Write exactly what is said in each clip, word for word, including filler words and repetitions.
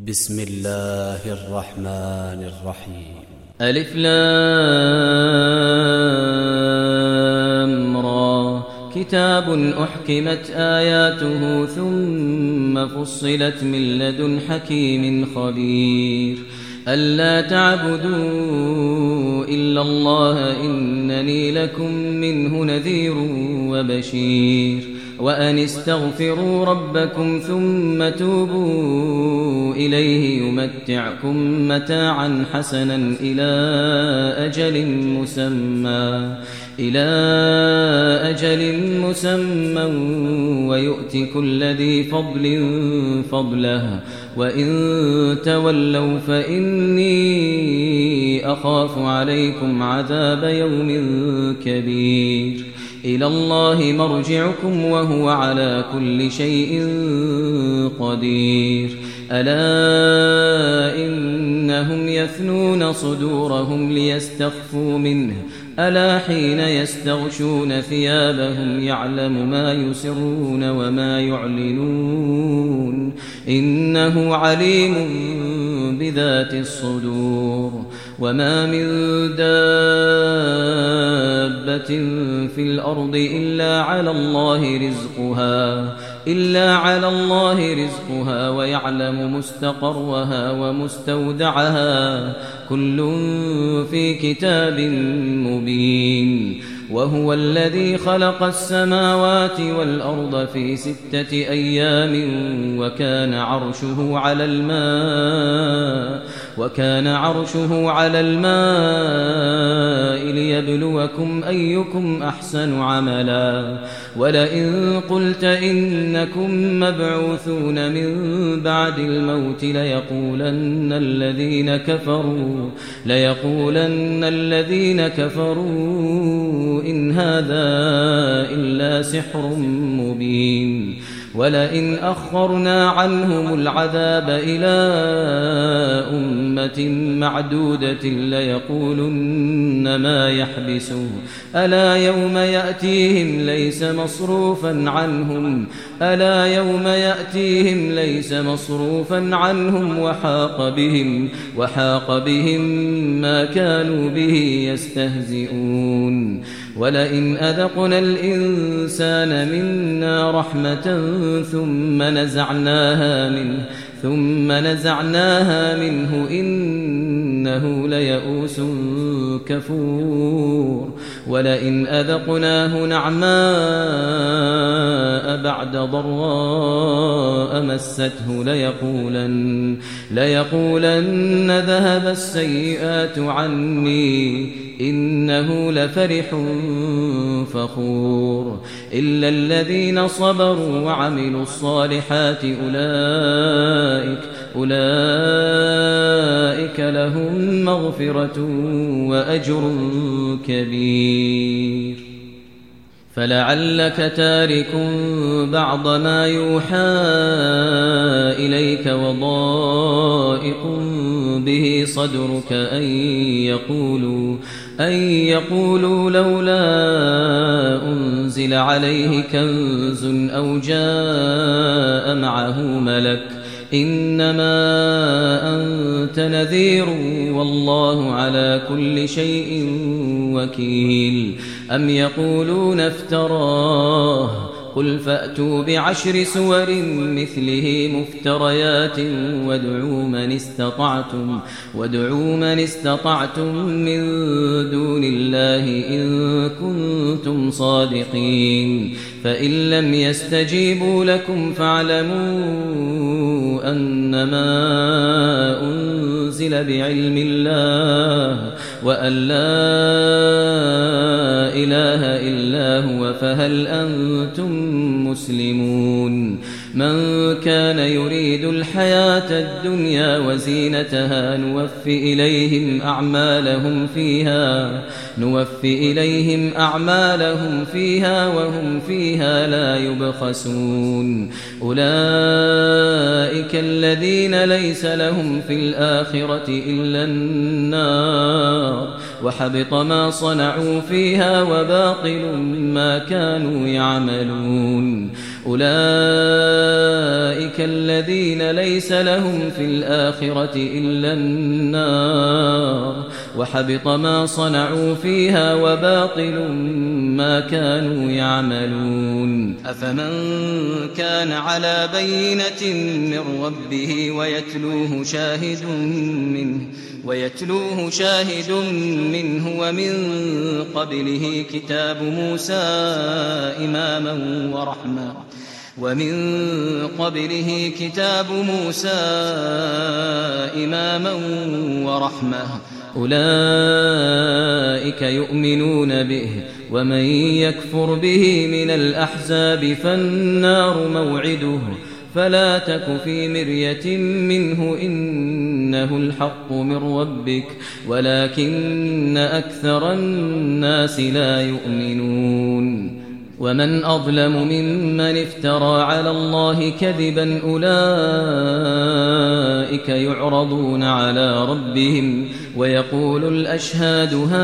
بسم الله الرحمن الرحيم. ألف لام را كتاب أحكمت آياته ثم فصلت من لدن حكيم خبير ألا تعبدوا إلا الله إنني لكم منه نذير وبشير وأن استغفروا ربكم ثم توبوا إليه يمتعكم متاعا حسنا إلى أجل مسمى إلى أجل مسمى ويؤت كل ذي فضل فضله وإن تولوا فإني أخاف عليكم عذاب يوم كبير إلى الله مرجعكم وهو على كل شيء قدير ألا إنهم يثنون صدورهم ليستخفوا منه ألا حين يستغشون ثيابهم يعلم ما يسرون وما يعلنون إنه عليم بذات الصدور وما من دابة في الأرض إلا على الله رزقها إلا على الله رزقها ويعلم مستقرها ومستودعها كل في كتاب مبين وهو الذي خلق السماوات والأرض في ستة أيام وكان عرشه على الماء وكان عرشه على الماء ليبلوكم أيكم أحسن عملا ولئن قلت إنكم مبعوثون من بعد الموت ليقولن الذين كفروا ليقولن الذين كفروا إن هذا إلا سحر مبين ولئن أخرنا عنهم العذاب إلى أمة معدودة ليقولن ما يحبسه ألا يوم يأتيهم ليس مصروفا عنهم ألا يوم يأتيهم ليس مصروفا عنهم وحاق بهم وحاق بهم ما كانوا به يستهزئون ولئن أذقنا الإنسان منا رحمة ثم نزعناها منه ثم نزعناها منه إنه ليئوس كفور ولئن أذقناه نعماء بعد ضراء مسته ليقولن ليقولن ذهب السيئات عني إنه لفرح فخور إلا الذين صبروا وعملوا الصالحات أولئك أولئك لهم مغفرة وأجر كبير فلعلك تارك بعض ما يوحى إليك وضائق به صدرك أن يقولوا أن يقولوا لولا أنزل عليه كنز أو جاء معه ملك إنما أنت نذير والله على كل شيء وكيل أم يقولون افتراه قل فأتوا بعشر سور مثله مفتريات وادعوا من استطعتم وادعوا من استطعتم من دون الله إن كنتم صادقين فإن لم يستجيبوا لكم فاعلموا أنما أنزل بعلم الله وأن لا إله إلا هو فهل أنتم مسلمون من كان يريد الحياة الدنيا وزينتها نوفي إليهم أعمالهم فيها نوفي إليهم أعمالهم فيها وهم فيها لا يبخسون أولئك الذين ليس لهم في الآخرة إلا النار وحبط ما صنعوا فيها وباطل ما كانوا يعملون أولئك الذين ليس لهم في الآخرة إلا النار وحبط ما صنعوا فيها وباطل ما كانوا يعملون أفمن كان على بينة من ربه ويتلوه شاهد منه ويتلوه شاهد منه ومن قبله كتاب موسى إماما ورحمة ومن قبله كتاب موسى إماما ورحمة أولئك يؤمنون به ومن يكفر به من الأحزاب فالنار موعده فلا تك في مرية منه إنه الحق من ربك ولكن أكثر الناس لا يؤمنون ومن أظلم ممن افترى على الله كذبا أولئك يعرضون على ربهم ويقول الأشهاد هؤلاء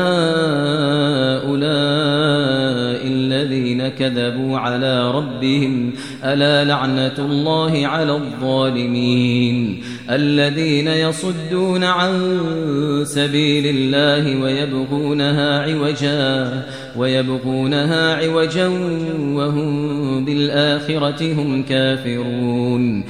الذين كذبوا على ربهم ألا لعنة الله على الظالمين الذين يصدون عن سبيل الله ويبغونها عوجا ويبغونها عوجا وهم بالآخرة هم كافرون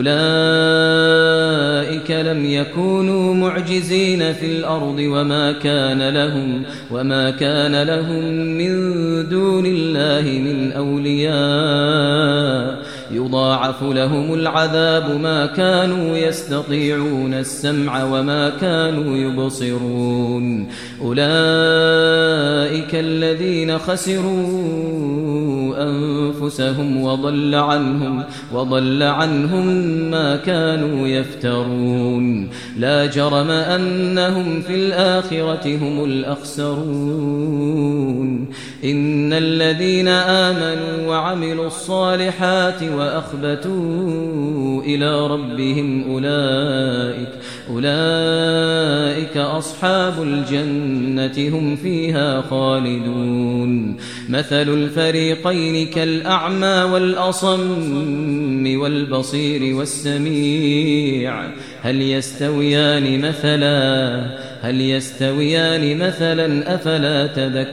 أولئك لم يكونوا معجزين في الأرض وما كان لهم وما كان لهم من دون الله من أولياء يضاعف لهم العذاب ما كانوا يستطيعون السمع وما كانوا يبصرون أولئك الذين خسروا أنفسهم وضل عنهم وضل عنهم ما كانوا يفترون لا جرم أنهم في الآخرة هم الأخسرون إن الذين آمنوا وعملوا الصالحات وأخبتوا إلى ربهم أولئك أولئك أصحاب الجنة هم فيها خالدون مثل الفريقين كالأعمى والأصم والبصير والسميع هل يستويان مثلا هل يستويان مثلا أفلا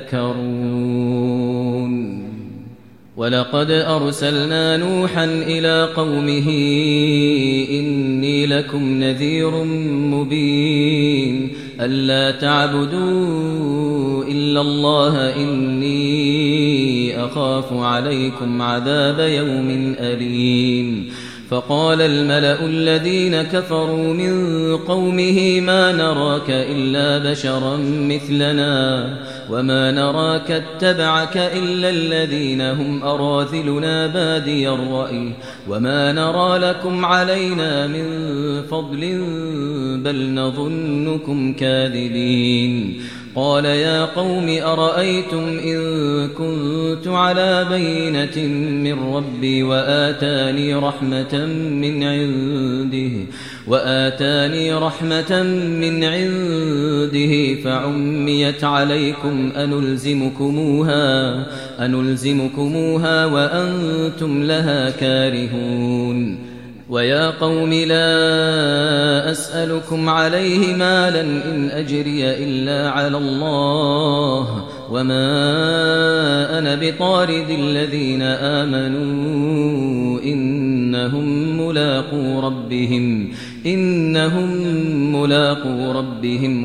تذكرون ولقد أرسلنا نوحا إلى قومه إني لكم نذير مبين ألا تعبدوا إلا الله إني أخاف عليكم عذاب يوم أليم فقال الملأ الذين كفروا من قومه ما نراك إلا بشرا مثلنا وما نراك اتبعك إلا الذين هم أراذلنا بادي الرأي وما نرى لكم علينا من فضل بل نظنكم كاذبين قال يا قوم أرأيتم إن كنت على بينة من ربي وآتاني رحمة من عنده وآتاني رحمة من عنده فعميت عليكم أنلزمكموها أنلزمكموها وأنتم لها كارهون ويا قوم لا أسألكم عليه مالا إن أجري إلا على الله وما أنا بطارد الذين آمنوا إنهم ملاقو ربهم إنهم ملاقو ربهم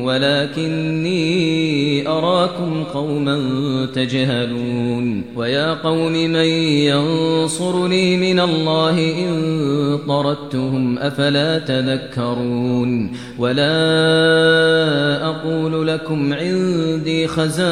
ولكني أراكم قوما تجهلون ويا قوم من ينصرني من الله إن طردتهم أفلا تذكرون ولا أقول لكم عندي خزائن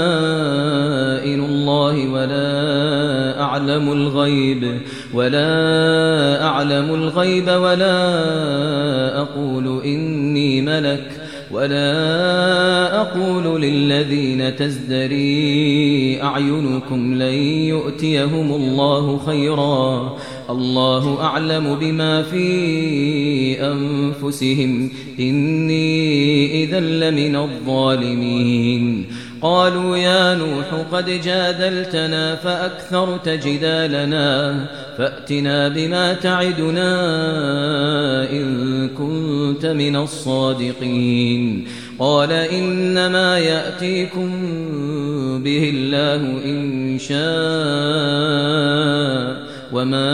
الله ولا أعلم الغيب ولا أعلم الغيب ولا أقول إني ملك ولا أقول للذين تزدري أعينكم لن يؤتيهم الله خيرا الله أعلم بما في أنفسهم إني إذا لمن الظالمين قالوا يا نوح قد جادلتنا فأكثرت جدالنا فأتنا بما تعدنا إن كنت من الصادقين قال إنما يأتيكم به الله إن شاء وما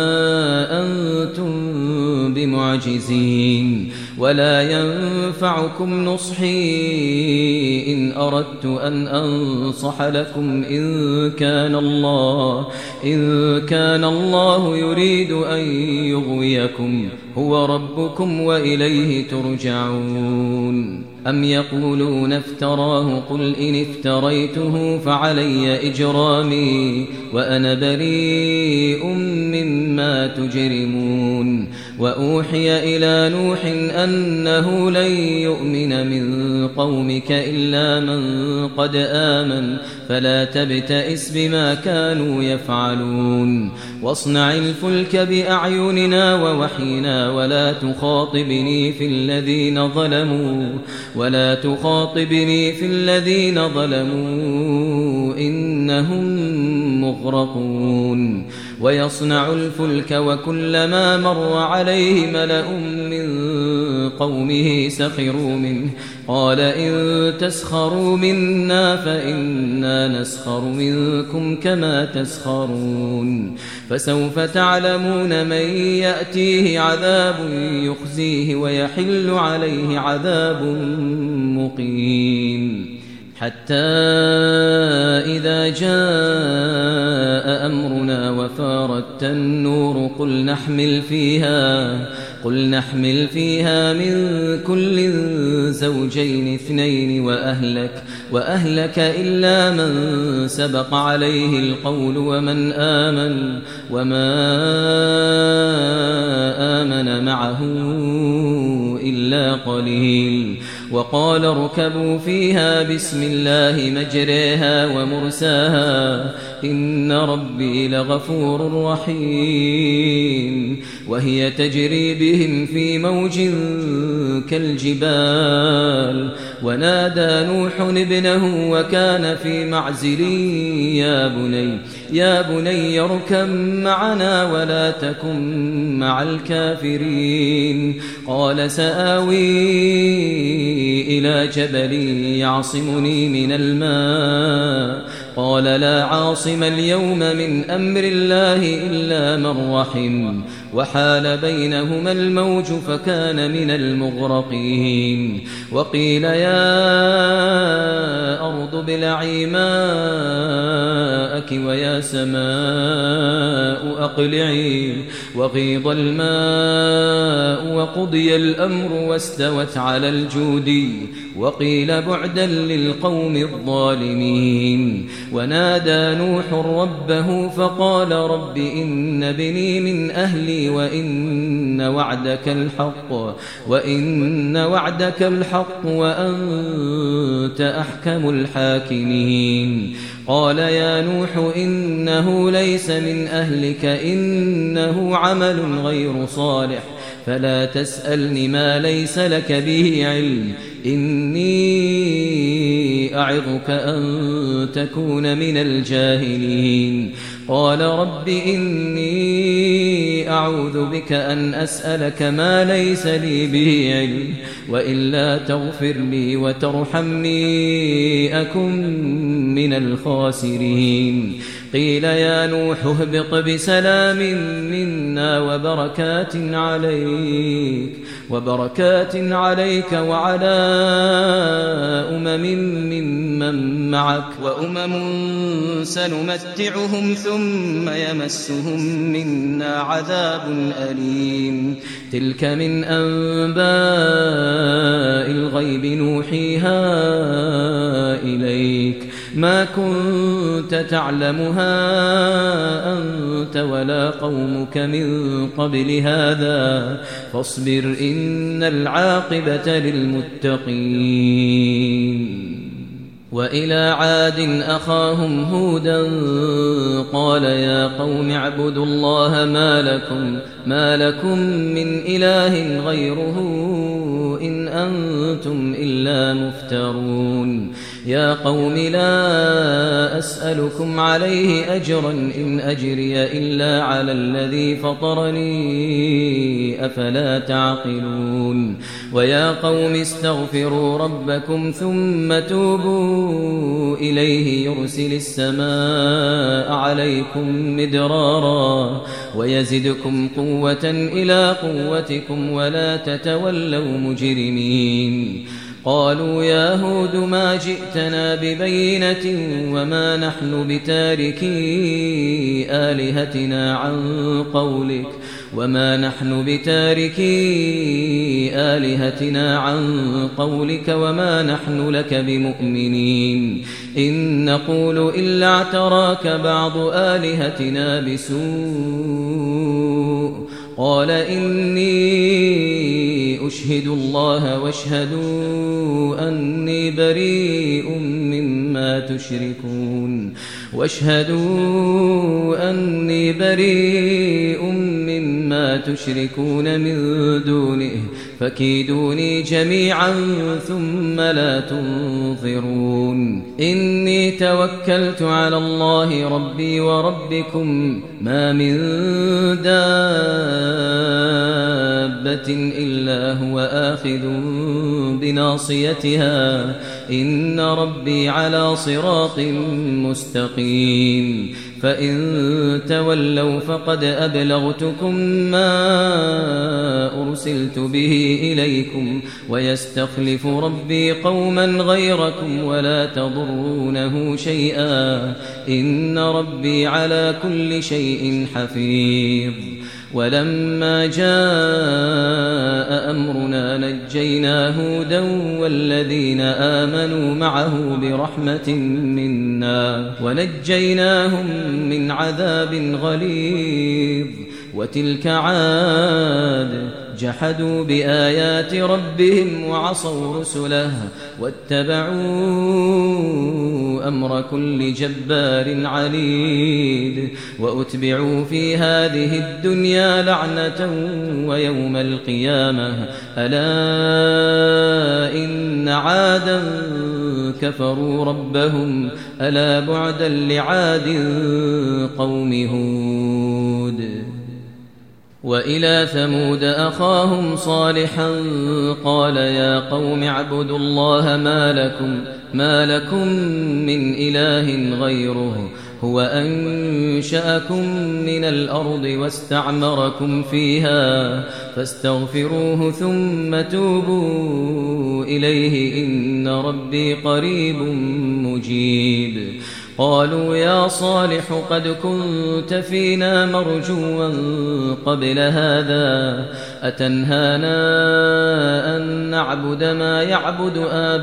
أنتم بمعجزين ولا ينفعكم نصحي إن أردت أن أنصح لكم إن كان الله إن كان الله يريد أن يغويكم هو ربكم وإليه ترجعون أم يقولون افتراه قل إن افتريته فعلي إجرامي وأنا بريء مما تجرمون وأوحي إلى نوح أنه لن يؤمن من قومك إلا من قد آمن فلا تبتئس بما كانوا يفعلون واصنع الفلك بأعيننا ووحينا ولا تخاطبني في الذين ظلموا ولا تخاطبني في الذين ظلموا إنهم مغرقون ويصنع الفلك وكلما مر عليه ملأ من قومه سخروا منه قال إن تسخروا منا فإنا نسخر منكم كما تسخرون فسوف تعلمون من يأتيه عذاب يخزيه ويحل عليه عذاب مقيم حتى إذا جاء أمرنا وفارت النور قل نحمل فيها قل نحمل فيها من كل زوجين اثنين وأهلك وأهلك إلا من سبق عليه القول ومن آمن وما آمن معه إلا قليل وقال اركبوا فيها بسم الله مجريها ومرساها إن ربي لغفور رحيم وهي تجري بهم في موج كالجبال ونادى نوح ابنه وكان في معزل يا بني يا بني اركب معنا ولا تكن مع الكافرين قال سآوي إلى جبل يعصمني من الماء قال لا عاصم اليوم من أمر الله إلا من رحم وحال بينهما الموج فكان من المغرقين وقيل يا أرض ابلعي ماءك ويا سماء أقلعي وغيض الماء وقضي الأمر واستوت على الجودي وقيل بعدا للقوم الظالمين ونادى نوح ربه فقال رب إن بني من أهلي وإن وعدك الحق وإن وعدك الحق وأنت أحكم الحاكمين قال يا نوح إنه ليس من أهلك إنه عمل غير صالح فلا تسألني ما ليس لك به علم إني أعظك أن تكون من الجاهلين قال رب إني أعوذ بك أن أسألك ما ليس لي به علم وإلا تغفر لي وترحمني أكن من الخاسرين قيل يا نوح اهبط بسلام منا وبركات عليك وبركات عليك وعلى أمم ممن معك وأمم سنمتعهم ثم يمسهم منا عذاب أليم تلك من أنباء الغيب نوحيها إليك ما كنت تعلمها أنت ولا قومك من قبل هذا فاصبر إن العاقبة للمتقين وإلى عاد أخاهم هودا قال يا قوم اعبدوا الله ما لكم ما لكم من إله غيره إن أنتم إلا مفترون يا قوم لا أسألكم عليه أجرا إن أجري إلا على الذي فطرني أفلا تعقلون ويا قوم استغفروا ربكم ثم توبوا إليه يرسل السماء عليكم مدرارا ويزدكم قوة إلى قوتكم ولا تتولوا مجرمين قالوا يا هود ما جئتنا ببينة وما نحن بتاركي آلهتنا عن قولك وما نحن بتاركي آلهتنا عن قولك وما نحن لك بمؤمنين إن نقول إلا اعتراك بعض آلهتنا بسوء قال إني أشهد الله واشهدوا أني بريء مما تشركون واشهدوا أني بريء مما تشركون من دونه فكيدوني جميعا ثم لا تنظرون إني توكلت على الله ربي وربكم ما من دابة إلا هو آخذ بناصيتها إن ربي على صراط مستقيم فإن تولوا فقد أبلغتكم ما أرسلت به إليكم ويستخلف ربي قوما غيركم ولا تضرونه شيئا إن ربي على كل شيء حفيظ ولما جاء أمرنا نجينا هودا والذين آمنوا معه برحمة منا ونجيناهم من عذاب غليظ وتلك عاد جحدوا بآيات ربهم وعصوا رسله واتبعوا أمر كل جبار عنيد وأتبعوا في هذه الدنيا لعنة ويوم القيامة ألا إن عادا كفروا ربهم ألا بعدا لعاد قوم هود وإلى ثمود أخاهم صالحا قال يا قوم اعبدوا الله ما لكم ما لكم من إله غيره هو أنشأكم من الأرض واستعمركم فيها فاستغفروه ثم توبوا إليه إن ربي قريب مجيب قالوا يا صالح قد كنت فينا مرجوا قبل هذا أتنهانا أن نعبد ما يعبد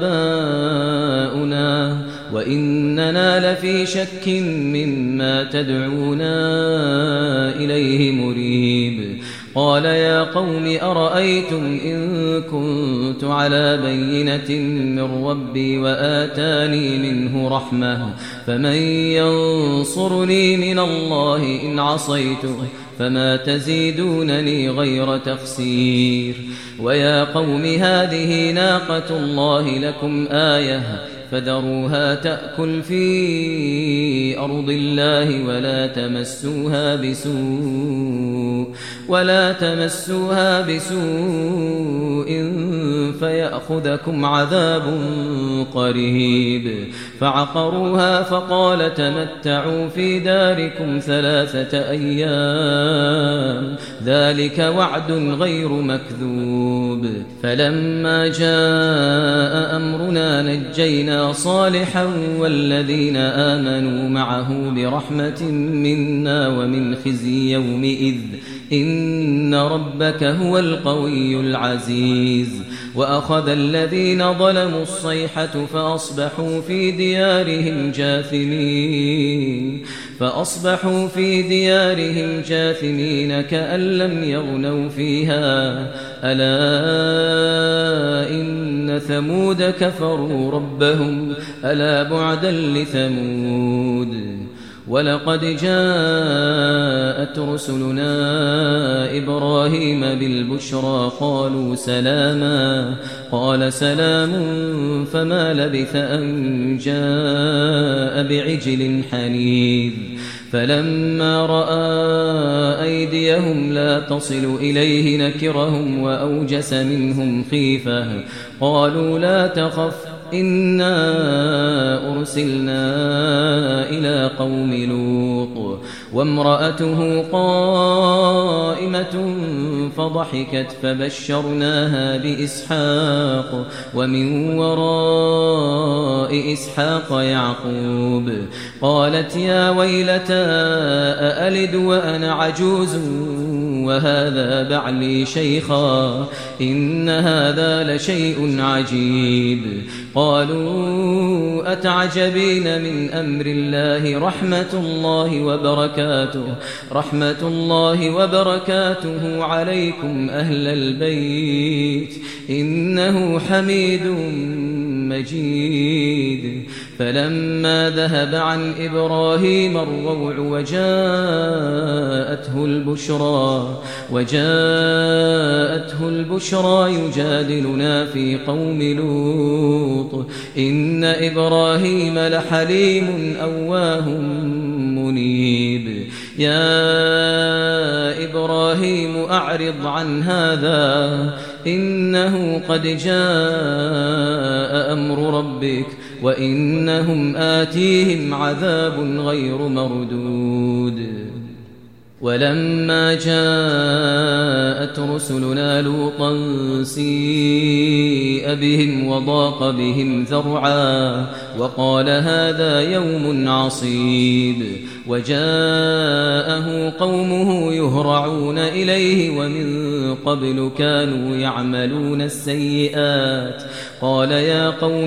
آباؤنا وإننا لفي شك مما تدعونا إليه مريب قال يا قوم أرأيتم إن كنت على بينة من ربي وآتاني منه رحمة فمن ينصرني من الله إن عصيته فما تزيدونني غير تخسير ويا قوم هذه ناقة الله لكم آية فذروها تأكل في أرض الله ولا تمسوها بسوء ولا تمسوها بسوء فيأخذكم عذاب قريب فعقروها فقال تمتعوا في داركم ثلاثة أيام ذلك وعد غير مكذوب فلما جاء أمرنا نجينا صالحا والذين آمنوا معه برحمة منا ومن خزي يومئذ إن ربك هو القوي العزيز وأخذ الذين ظلموا الصيحة فأصبحوا في ديارهم جاثمين فأصبحوا في ديارهم جاثمين كأن لم يغنوا فيها ألا إن ثمود كفروا ربهم ألا بعدا لثمود ولقد جاءت رسلنا إبراهيم بالبشرى قالوا سلاما قال سلام فما لبث أن جاء بعجل حنيذ فلما رأى أيديهم لا تصل إليه نكرهم وأوجس منهم خيفة قالوا لا تخف إنا أرسلنا إلى قوم لوط وامرأته قائمة فضحكت فبشرناها بإسحاق ومن وراء إسحاق يعقوب قالت يا ويلتى أألد وأنا عجوز وهذا بعلي شيخا إن هذا لشيء عجيب قالوا أتعجبين من أمر الله رحمة الله وبركاته رحمة الله وبركاته عليكم أهل البيت إنه حميد مجيد فلما ذهب عن إبراهيم الروع وجاءته البشرى وجاءته البشرى يجادلنا في قوم لوط إن إبراهيم لحليم أواه منيب يا إبراهيم أعرض عن هذا إنه قد جاء أمر ربك وإنهم آتيهم عذاب غير مردود ولما جاءت رسلنا لوطا سيء بهم وضاق بهم ذرعا وقال هذا يوم عصيب وجاءه قومه يهرعون إليه ومن قبل كانوا يعملون السيئات قال يا قوم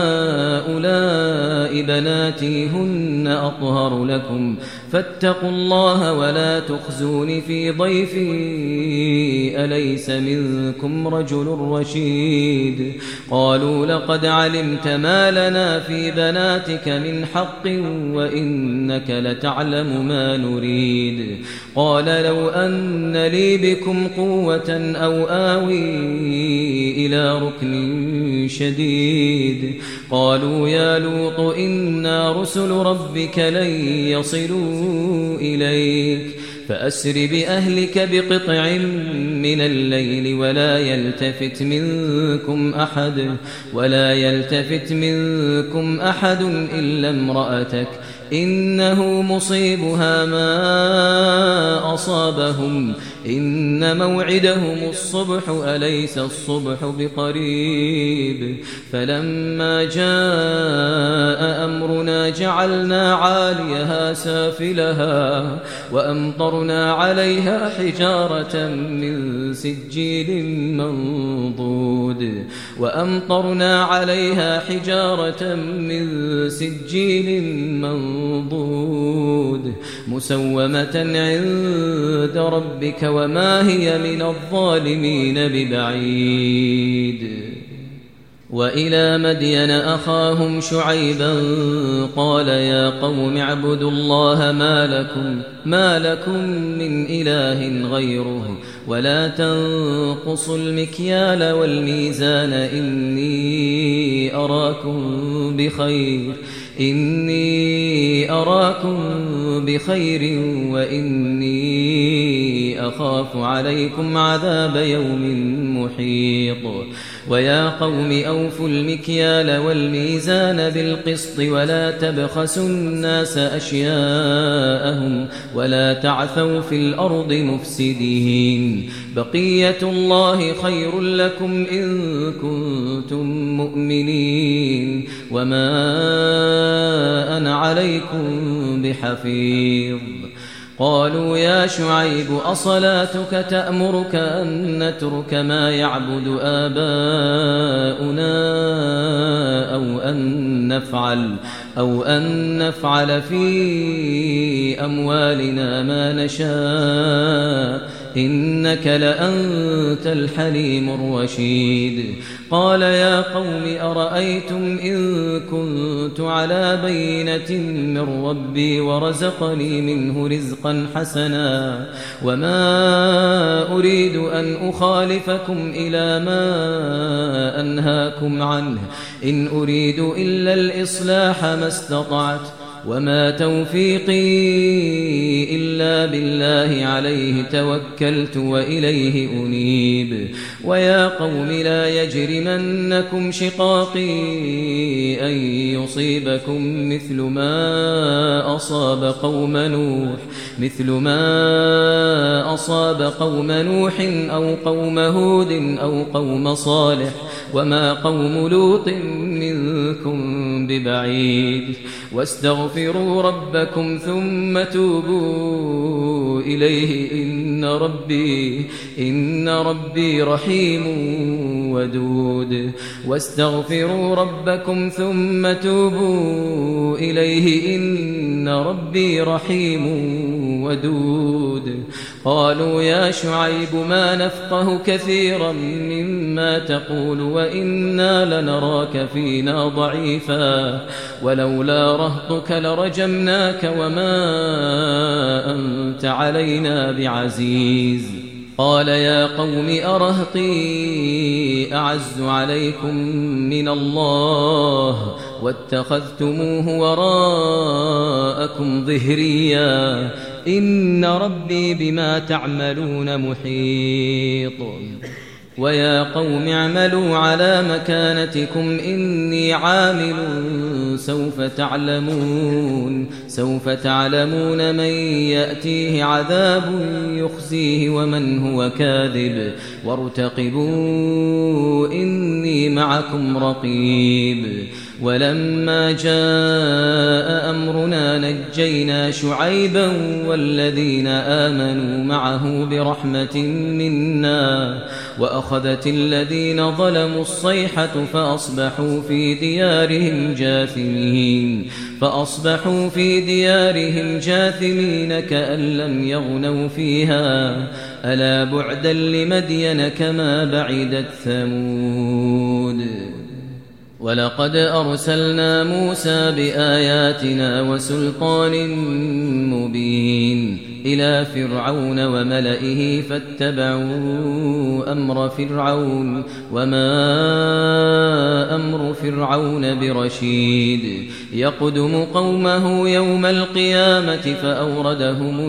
هؤلاء بناتي هن أطهر لكم فاتقوا الله ولا تخزون في ضيفي أليس منكم رجل رشيد قالوا لقد علمت ما لنا في بناتك من حق وإنك لتعلم ما نريد قال لو أن لي بكم قوة أو آوي إلى ركن شديد قالوا يا لوط إنا رسل ربك لن يصلوا إليك فأسر بأهلك بقطع من الليل ولا يلتفت منكم أحد ولا يلتفت منكم أحد إلا امرأتك إنه مصيبها ما أصابهم إن موعدهم الصبح أليس الصبح بقريب فلما جاء أمرنا جعلنا عاليها سافلها وأمطرنا عليها حجارة من سجيل منضود وأمطرنا عليها حجارة من سجيل منضود مسومة عند ربك وما هي من الظالمين ببعيد وإلى مدين أخاهم شعيبا قال يا قوم اعبدوا الله ما لكم ما لكم من إله غيره ولا تنقصوا المكيال والميزان إني أراكم بخير إني أراكم بخير وإني أخاف عليكم عذاب يوم محيط ويا قوم أوفوا المكيال والميزان بالقسط ولا تبخسوا الناس أشياءهم ولا تعثوا في الأرض مفسدين بقية الله خير لكم إن كنتم مؤمنين وما أنا عليكم بحفيظ قالوا يا شعيب أصلاتك تأمرك أن نترك ما يعبد آباؤنا أو أن نفعل أو أن نفعل في أموالنا ما نشاء إنك لأنت الحليم الرشيد قال يا قوم أرأيتم إن كنت على بينة من ربي ورزقني منه رزقا حسنا وما أريد أن أخالفكم إلى ما أنهاكم عنه إن أريد إلا الإصلاح ما استطعت وما توفيقي إلا بالله عليه توكلت وإليه أنيب ويا قوم لا يجرمنكم شقاقي أن يصيبكم مثل ما أصاب قوم نوح مثل ما أصاب قوم نوح أو قوم هود أو قوم صالح وما قوم لوط منكم ببعيد واستغفروا ربكم ثم توبوا إليه إن ربي إن ربي رحيم ودود واستغفروا ربكم ثم توبوا إليه إن ربي رحيم ودود قالوا يا شعيب ما نفقه كثيرا مما تقول وإنا لنراك فينا ضعيفا ولولا رهطك لرجمناك وما أنت علينا بعزيز قال يا قوم أرهطي أعز عليكم من الله واتخذتموه وراءكم ظهريا إن ربي بما تعملون محيط ويا قوم اعملوا على مكانتكم إني عامل سوف تعلمون سوف تعلمون من يأتيه عذاب يخزيه ومن هو كاذب وارتقبوا إني معكم رقيب ولما جاء أمرنا نجينا شعيبا والذين آمنوا معه برحمة منا وأخذت الذين ظلموا الصيحة فأصبحوا في ديارهم جاثمين فأصبحوا في ديارهم جاثمين كأن لم يغنوا فيها ألا بعدا لمدين كما بعدت ثمود ولقد أرسلنا موسى بآياتنا وسلطان مبين إلى فرعون وملئه فاتبعوا أمر فرعون وما أمر فرعون برشيد يقدم قومه يوم القيامة فأوردهم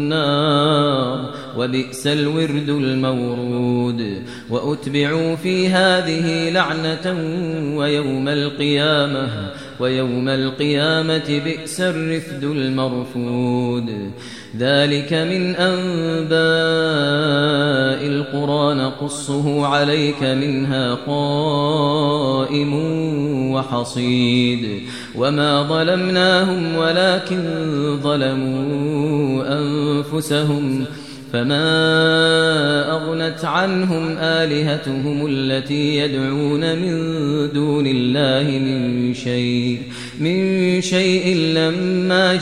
النار وبئس الورد المورود وأتبعوا في هذه لعنة ويوم القيامة ويوم القيامة بئس الرفد المرفود ذلك من أنباء القرى نقصه عليك منها قائم وحصيد وما ظلمناهم ولكن ظلموا أنفسهم فما أغنت عنهم آلهتهم التي يدعون من دون الله من شيء من شيء لما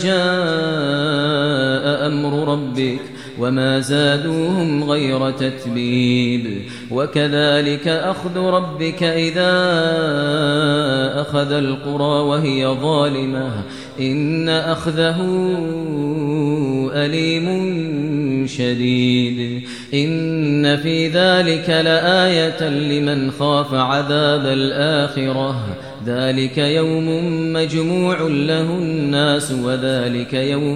جاء أمر ربك وما زادوهم غير تتبيب وكذلك أخذ ربك إذا أخذ القرى وهي ظالمة إن أخذه أليم شديد إن في ذلك لآية لمن خاف عذاب الآخرة ذلك يوم مجموع له الناس وذلك يوم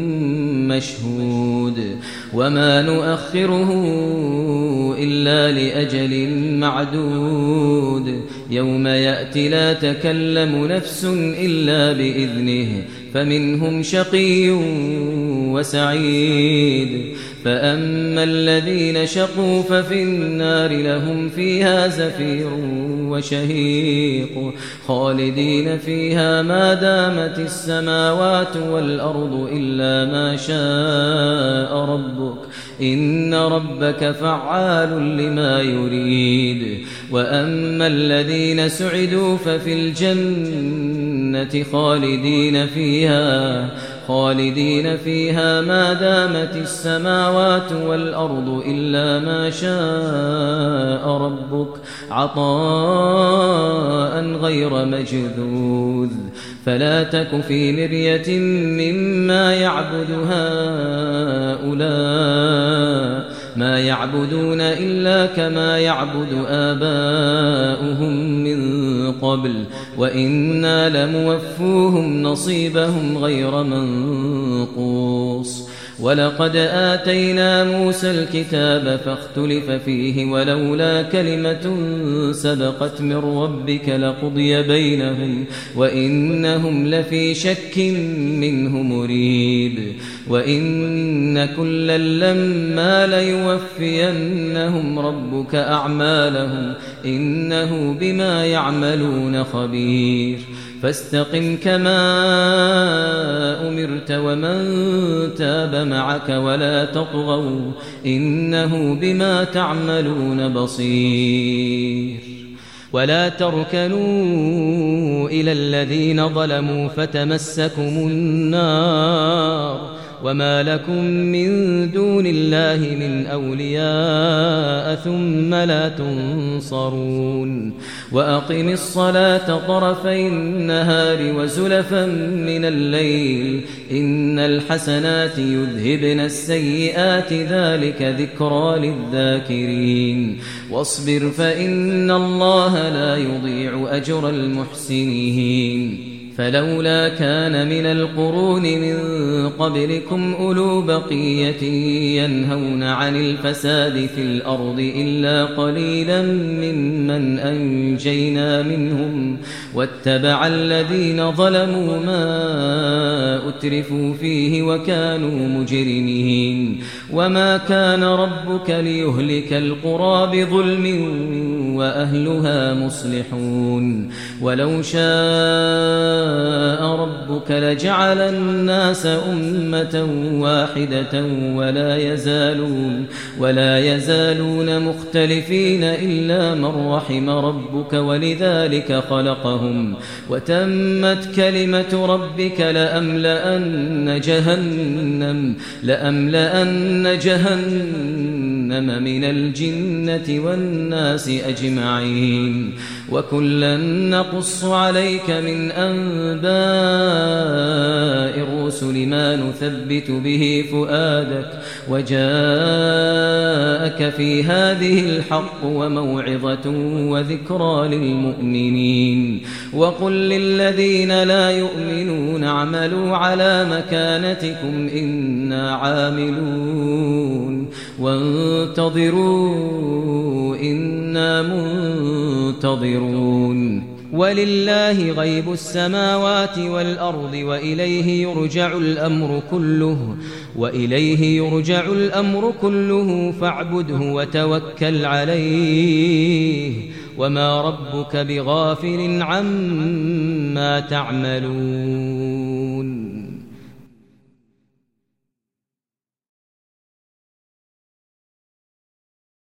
مشهود وما نؤخره إلا لأجل معدود يوم يأتي لا تكلم نفس إلا بإذنه فمنهم شقي وسعيد فأما الذين شقوا ففي النار لهم فيها زفير وشهيق خالدين فيها ما دامت السماوات والأرض إلا ما شاء ربك إن ربك فعال لما يريد وأما الذين سعدوا ففي الجنة خالدين فيها خالدين فيها ما دامت السماوات والأرض إلا ما شاء ربك عطاء غير مجذوذ فلا تك في مرية مما يعبد هؤلاء ما يعبدون إلا كما يعبد آباؤهم من قبل وإنا لموفوهم نصيبهم غير منقوص ولقد آتينا موسى الكتاب فاختلف فيه ولولا كلمة سبقت من ربك لقضي بينهم وإنهم لفي شك منه مريب وإن كلا لما ليوفينهم ربك أعمالهم إنه بما يعملون خبير فاستقم كما أمرت ومن تاب معك ولا تطغوا إنه بما تعملون بصير ولا تركنوا إلى الذين ظلموا فتمسكم النار وما لكم من دون الله من أولياء ثم لا تنصرون وأقم الصلاة طرفي النهار وزلفا من الليل إن الحسنات يذهبن السيئات ذلك ذكرى للذاكرين واصبر فإن الله لا يضيع أجر المحسنين فلولا كان من القرون من قبلكم أولو بقية ينهون عن الفساد في الأرض إلا قليلا ممن أنجينا منهم واتبع الذين ظلموا ما أترفوا فيه وكانوا مجرمين وما كان ربك ليهلك القرى بظلم وأهلها مصلحون ولو شاء ربك لجعل الناس أمة واحدة ولا يزالون ولا يزالون مختلفين إلا من رحم ربك ولذلك خلقهم وتمت كلمة ربك لأملأن جهنم لأملأن جهنم من الجنة والناس أجمعين وكلا نقص عليك من أنباء الرسل ما نثبت به فؤادك وجاءك في هذه الحق وموعظة وذكرى للمؤمنين وقل للذين لا يؤمنون اعملوا على مكانتكم إنا عاملون وانتظروا إنا منتظرون ولله غيب السماوات والأرض وإليه يرجع الأمر كله وإليه يرجع الأمر كله فاعبده وتوكل عليه وما ربك بغافل عما تعملون